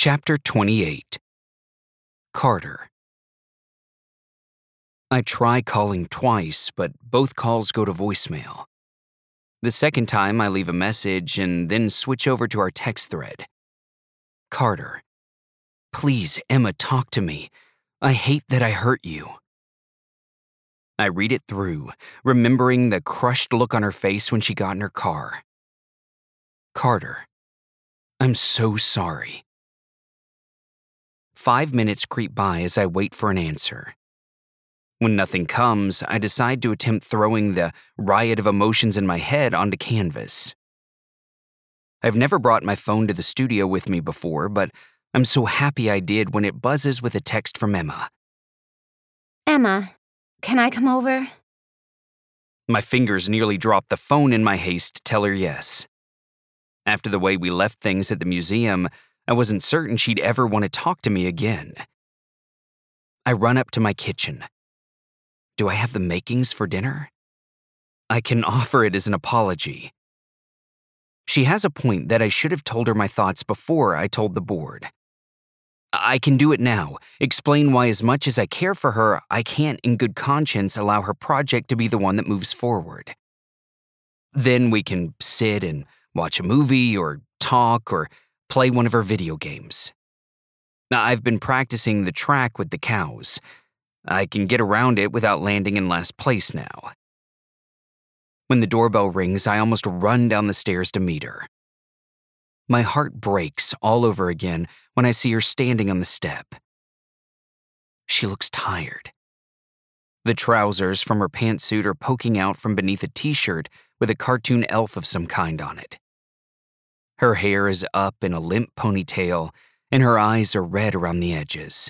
Chapter 28. Carter. I try calling twice, but both calls go to voicemail. The second time, I leave a message and then switch over to our text thread. Carter. Please, Emma, talk to me. I hate that I hurt you. I read it through, remembering the crushed look on her face when she got in her car. Carter. I'm so sorry. 5 minutes creep by as I wait for an answer. When nothing comes, I decide to attempt throwing the riot of emotions in my head onto canvas. I've never brought my phone to the studio with me before, but I'm so happy I did when it buzzes with a text from Emma. Emma, can I come over? My fingers nearly drop the phone in my haste to tell her yes. After the way we left things at the museum, I wasn't certain she'd ever want to talk to me again. I run up to my kitchen. Do I have the makings for dinner? I can offer it as an apology. She has a point that I should have told her my thoughts before I told the board. I can do it now, explain why as much as I care for her, I can't in good conscience allow her project to be the one that moves forward. Then we can sit and watch a movie or talk or play one of her video games. I've been practicing the track with the cows. I can get around it without landing in last place now. When the doorbell rings, I almost run down the stairs to meet her. My heart breaks all over again when I see her standing on the step. She looks tired. The trousers from her pantsuit are poking out from beneath a t-shirt with a cartoon elf of some kind on it. Her hair is up in a limp ponytail, and her eyes are red around the edges.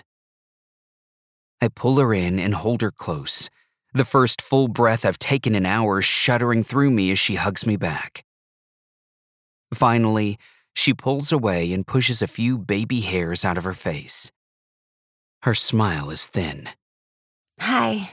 I pull her in and hold her close, the first full breath I've taken in hours shuddering through me as she hugs me back. Finally, she pulls away and pushes a few baby hairs out of her face. Her smile is thin. Hi.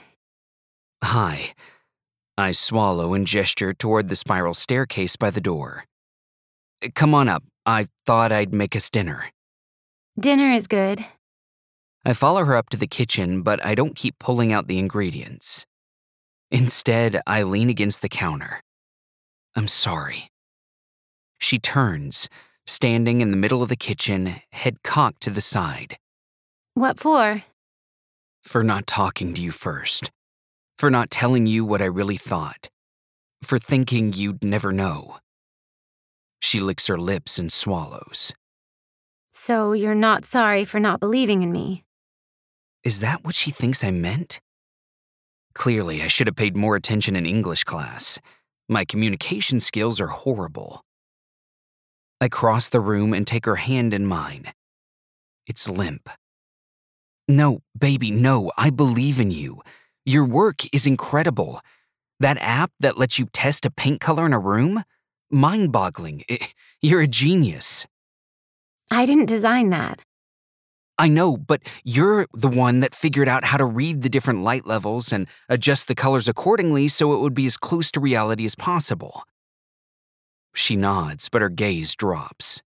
Hi. I swallow and gesture toward the spiral staircase by the door. Come on up. I thought I'd make us dinner. Dinner is good. I follow her up to the kitchen, but I don't keep pulling out the ingredients. Instead, I lean against the counter. I'm sorry. She turns, standing in the middle of the kitchen, head cocked to the side. What for? For not talking to you first. For not telling you what I really thought. For thinking you'd never know. She licks her lips and swallows. So you're not sorry for not believing in me? Is that what she thinks I meant? Clearly, I should have paid more attention in English class. My communication skills are horrible. I cross the room and take her hand in mine. It's limp. No, baby, no, I believe in you. Your work is incredible. That app that lets you test a paint color in a room? Mind-boggling. You're a genius. I didn't design that. I know, but you're the one that figured out how to read the different light levels and adjust the colors accordingly so it would be as close to reality as possible. She nods, but her gaze drops.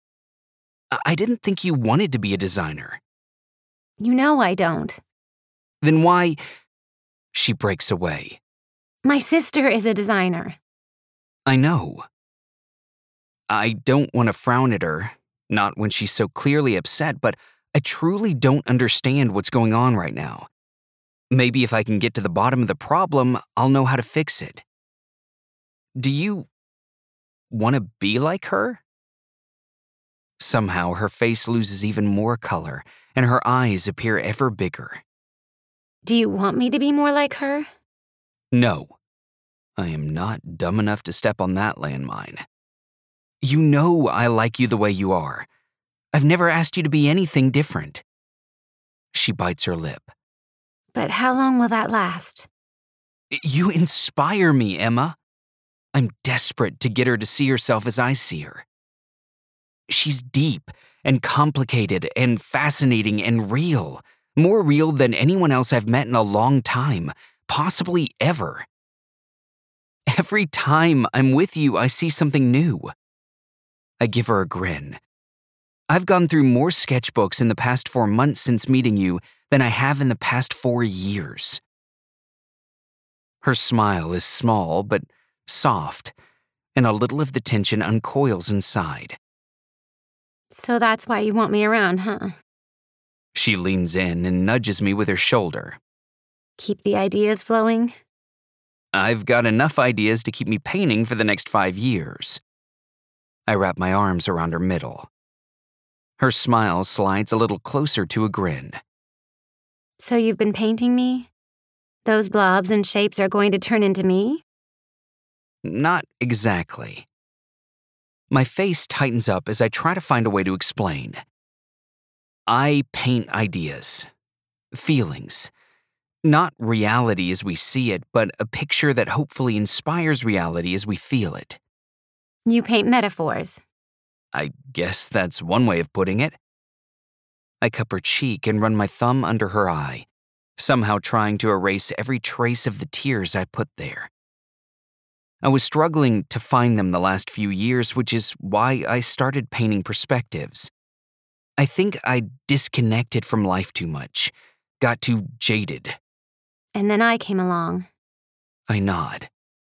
I didn't think you wanted to be a designer. You know I don't. Then why? She breaks away. My sister is a designer. I know. I don't want to frown at her, not when she's so clearly upset, but I truly don't understand what's going on right now. Maybe if I can get to the bottom of the problem, I'll know how to fix it. Do you want to be like her? Somehow her face loses even more color, and her eyes appear ever bigger. Do you want me to be more like her? No. I am not dumb enough to step on that landmine. You know I like you the way you are. I've never asked you to be anything different. She bites her lip. But how long will that last? You inspire me, Emma. I'm desperate to get her to see herself as I see her. She's deep and complicated and fascinating and real. More real than anyone else I've met in a long time, possibly ever. Every time I'm with you, I see something new. I give her a grin. I've gone through more sketchbooks in the past 4 months since meeting you than I have in the past 4 years. Her smile is small but soft, and a little of the tension uncoils inside. So that's why you want me around, huh? She leans in and nudges me with her shoulder. Keep the ideas flowing? I've got enough ideas to keep me painting for the next 5 years. I wrap my arms around her middle. Her smile slides a little closer to a grin. So you've been painting me? Those blobs and shapes are going to turn into me? Not exactly. My face tightens up as I try to find a way to explain. I paint ideas, feelings. Not reality as we see it, but a picture that hopefully inspires reality as we feel it. You paint metaphors. I guess that's one way of putting it. I cup her cheek and run my thumb under her eye, somehow trying to erase every trace of the tears I put there. I was struggling to find them the last few years, which is why I started painting perspectives. I think I disconnected from life too much, got too jaded. And then I came along. I nod.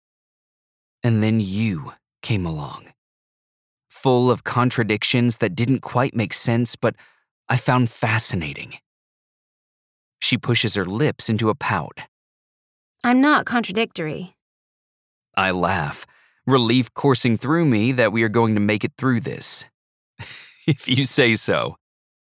And then you came along. Full of contradictions that didn't quite make sense, but I found fascinating. She pushes her lips into a pout. I'm not contradictory. I laugh, relief coursing through me that we are going to make it through this. If you say so.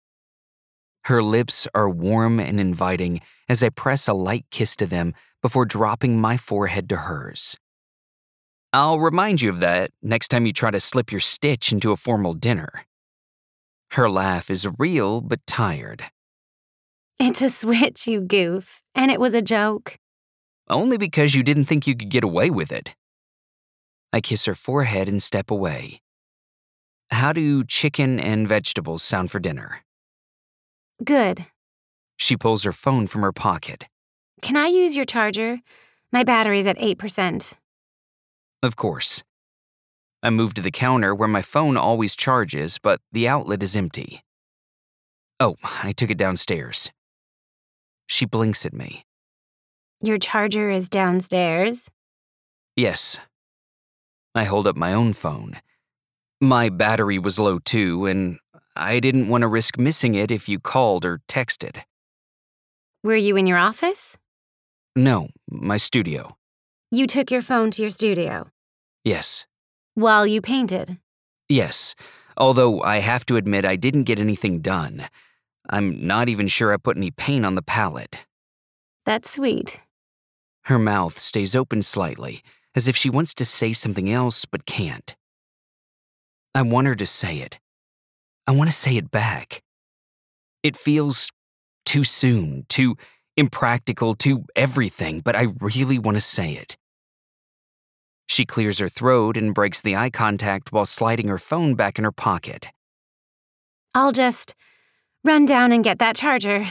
Her lips are warm and inviting as I press a light kiss to them before dropping my forehead to hers. I'll remind you of that next time you try to slip your stitch into a formal dinner. Her laugh is real but tired. It's a switch, you goof. And it was a joke. Only because you didn't think you could get away with it. I kiss her forehead and step away. How do chicken and vegetables sound for dinner? Good. She pulls her phone from her pocket. Can I use your charger? My battery's at 8%. Of course. I move to the counter where my phone always charges, but the outlet is empty. Oh, I took it downstairs. She blinks at me. Your charger is downstairs? Yes. I hold up my own phone. My battery was low too, and I didn't want to risk missing it if you called or texted. Were you in your office? No, my studio. You took your phone to your studio? Yes. While you painted? Yes, although I have to admit I didn't get anything done. I'm not even sure I put any paint on the palette. That's sweet. Her mouth stays open slightly, as if she wants to say something else but can't. I want her to say it. I want to say it back. It feels too soon, too impractical, too everything, but I really want to say it. She clears her throat and breaks the eye contact while sliding her phone back in her pocket. I'll just run down and get that charger.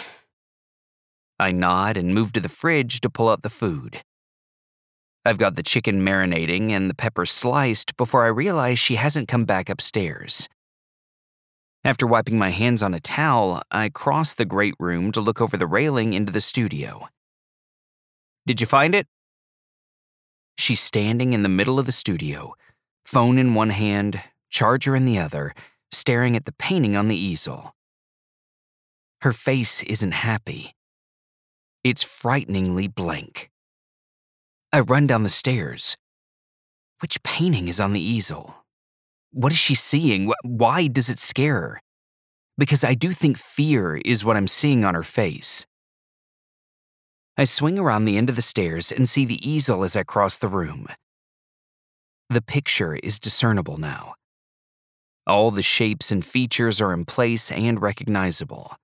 I nod and move to the fridge to pull out the food. I've got the chicken marinating and the pepper sliced before I realize she hasn't come back upstairs. After wiping my hands on a towel, I cross the great room to look over the railing into the studio. Did you find it? She's standing in the middle of the studio, phone in one hand, charger in the other, staring at the painting on the easel. Her face isn't happy. It's frighteningly blank. I run down the stairs. Which painting is on the easel? What is she seeing? Why does it scare her? Because I do think fear is what I'm seeing on her face. I swing around the end of the stairs and see the easel as I cross the room. The picture is discernible now. All the shapes and features are in place and recognizable.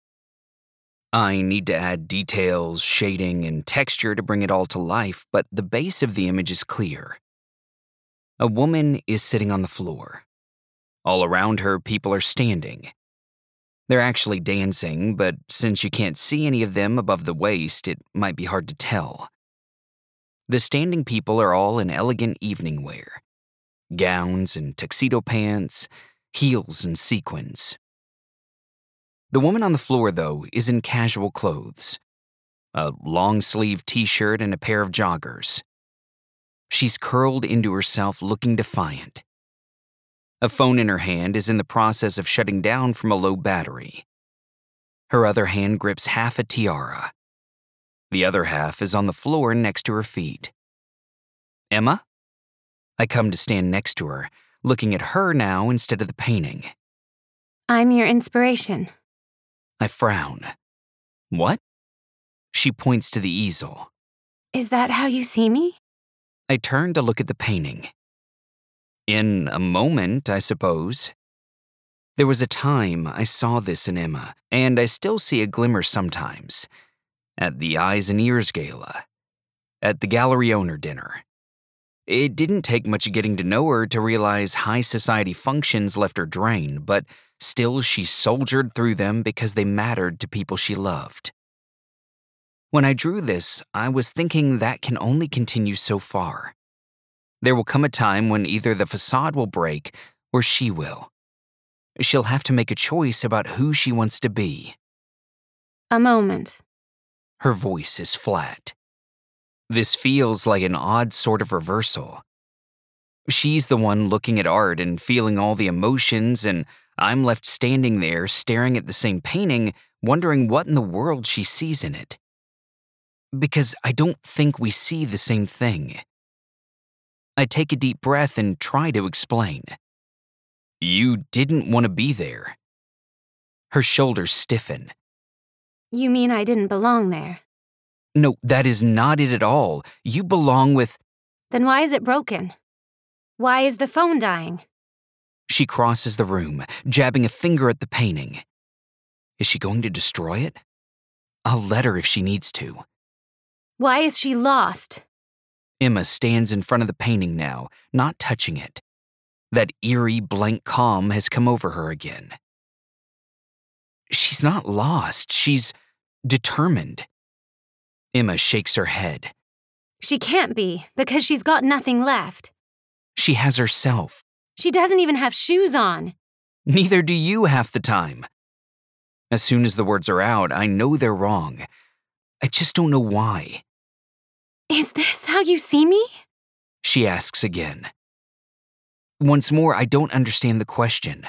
I need to add details, shading, and texture to bring it all to life, but the base of the image is clear. A woman is sitting on the floor. All around her, people are standing. They're actually dancing, but since you can't see any of them above the waist, it might be hard to tell. The standing people are all in elegant evening wear. Gowns and tuxedo pants, heels and sequins. The woman on the floor, though, is in casual clothes. A long-sleeved t-shirt and a pair of joggers. She's curled into herself looking defiant. A phone in her hand is in the process of shutting down from a low battery. Her other hand grips half a tiara. The other half is on the floor next to her feet. Emma? I come to stand next to her, looking at her now instead of the painting. I'm your inspiration. I frown. What? She points to the easel. Is that how you see me? I turn to look at the painting. In a moment, I suppose. There was a time I saw this in Emma, and I still see a glimmer sometimes. At the Eyes and Ears Gala. At the gallery owner dinner. It didn't take much getting to know her to realize high society functions left her drained, but still she soldiered through them because they mattered to people she loved. When I drew this, I was thinking that can only continue so far. There will come a time when either the facade will break or she will. She'll have to make a choice about who she wants to be. A moment. Her voice is flat. This feels like an odd sort of reversal. She's the one looking at art and feeling all the emotions, and I'm left standing there staring at the same painting, wondering what in the world she sees in it. Because I don't think we see the same thing. I take a deep breath and try to explain. You didn't want to be there. Her shoulders stiffen. You mean I didn't belong there? No, that is not it at all. You belong with... Then why is it broken? Why is the phone dying? She crosses the room, jabbing a finger at the painting. Is she going to destroy it? I'll let her if she needs to. Why is she lost? Emma stands in front of the painting now, not touching it. That eerie, blank calm has come over her again. She's not lost. She's determined. Emma shakes her head. She can't be, because she's got nothing left. She has herself. She doesn't even have shoes on. Neither do you half the time. As soon as the words are out, I know they're wrong. I just don't know why. Is this how you see me? She asks again. Once more, I don't understand the question.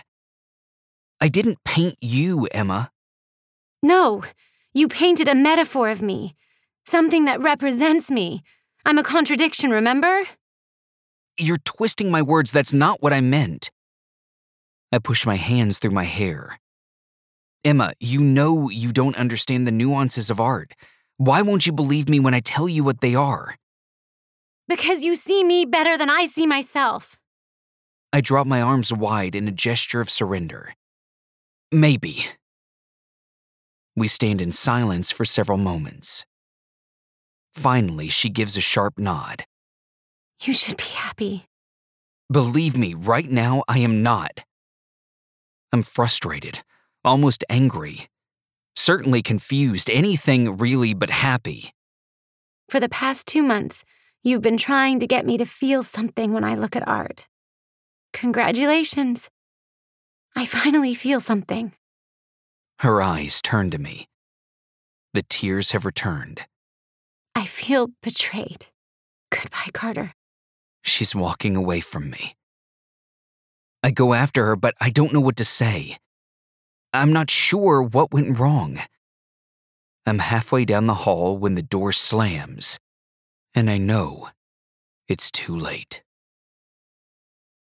I didn't paint you, Emma. No, you painted a metaphor of me. Something that represents me. I'm a contradiction, remember? You're twisting my words. That's not what I meant. I push my hands through my hair. Emma, you know you don't understand the nuances of art. Why won't you believe me when I tell you what they are? Because you see me better than I see myself. I drop my arms wide in a gesture of surrender. Maybe. We stand in silence for several moments. Finally, she gives a sharp nod. You should be happy. Believe me, right now I am not. I'm frustrated, almost angry. Certainly confused, anything really but happy. For the past 2 months, you've been trying to get me to feel something when I look at art. Congratulations. I finally feel something. Her eyes turn to me. The tears have returned. I feel betrayed. Goodbye, Carter. She's walking away from me. I go after her, but I don't know what to say. I'm not sure what went wrong. I'm halfway down the hall when the door slams, and I know it's too late.